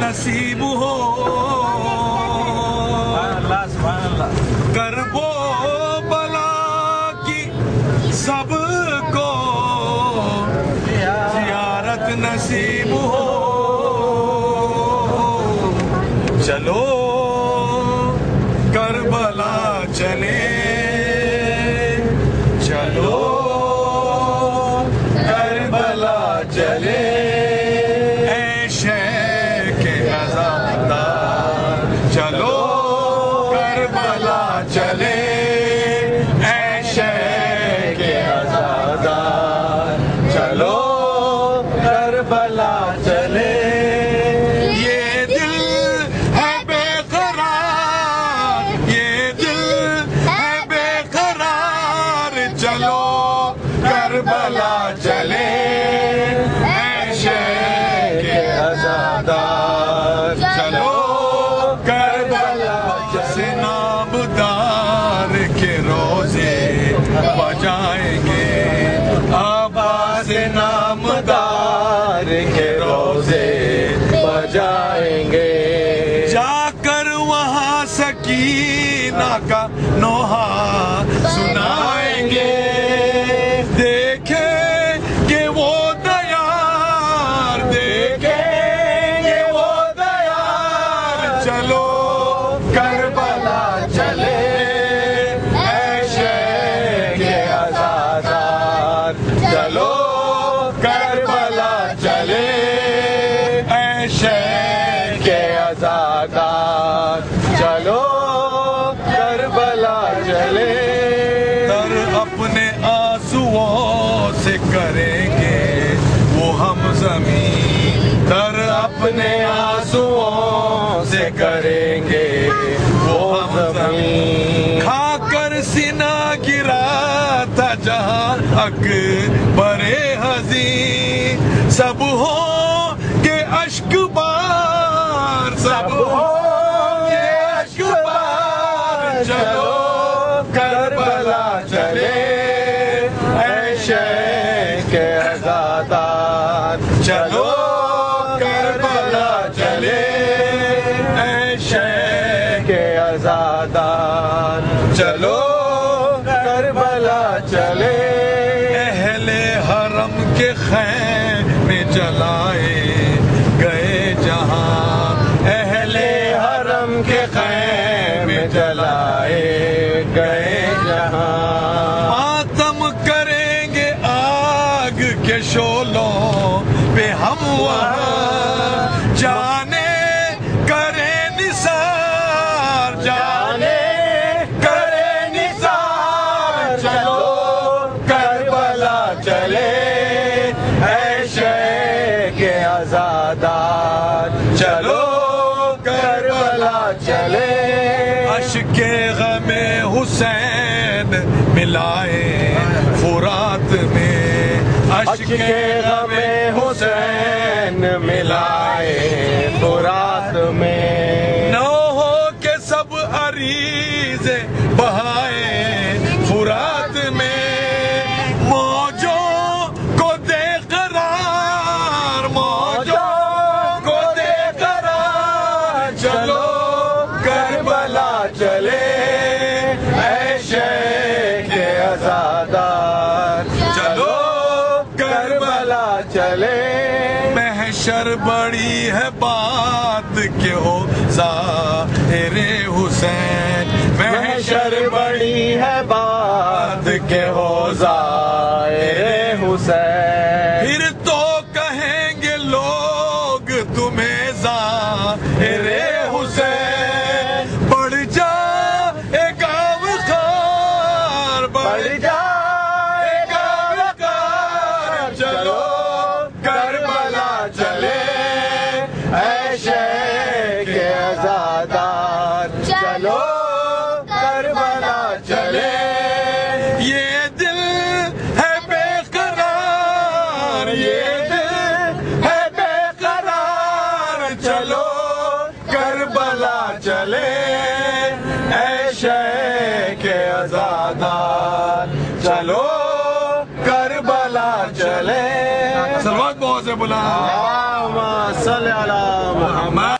نصیب ہو کرب و بلا کی سب کو زیارت نصیب ہو چلو کربلا چلے چلو کربلا چلے اے شیخ عزادار چلو کربلا چلے اے شیخ عزادار چلو کربلا چلے یہ دل ہے بے قرار یہ دل ہے بے قرار چلو کربلا چلے اے شیخ عزادار چلو کربلا سے نامدار کے روزے بجائیں گے آواز نامدار کے روزے بجائیں گے جا کر وہاں سکینہ کا نوحہ سنائیں گے دیکھیں کہ وہ دیار دیکھیں کہ وہ دیار چلو کربلا چلے اے شیخ عزادار چلو کربلا چلے اے شیخ عزادار چلو کربلا چلے در اپنے آنسوؤں سے کریں گے وہ ہم زمین در اپنے آنسوؤں سے کریں گے وہ ہم زمین کھا کر سینہ گرا تھا جہاں اکبر حزین سب ہو کہ اشک بار سب ہو کہ اشک بار چلو کربلا چلے اے شیخ عزادار چلو کربلا چلے اے شیخ عزادار چلو کربلا چلے اہل حرم کے خیمے جلائے گئے جہاں اہل حرم کے خیمے جلائے گئے جہاں ماتم کریں گے آگ کے شعلوں پہ ہم وہاں جانے کریں نثار جانے کریں نثار چلو کربلا چلے اے شیخ عزادار چلو کربلا چلے اشک غم حسین ملائے فرات میں اشک غم حسین ملائے فرات میں نہ ہو کہ سب عریضے بہائے فرات میں موجوں کو دے قرار موجوں کو دے قرار چلو کربلا چلے اے شیخ عزادار چلو کربلا چلے محشر بڑی ہے بات کہ ہو ظاہر حسین محشر بڑی ہے بات کہ ہو ظاہر حسین پھر تو کہیں گے لوگ تمہیں ظاہر حسین بڑھ جا ایک آوخار بڑھ جا ایک آوخار چلو کربلا چلے اے شیخ عزادار چلو کربلا چلے یہ دل ہے بے قرار یہ دل ہے بے قرار چلو کربلا چلے اے شیخ عزادار چلو کربلا چلے سلوات بہت سے بلا اللہم صلی علی محمد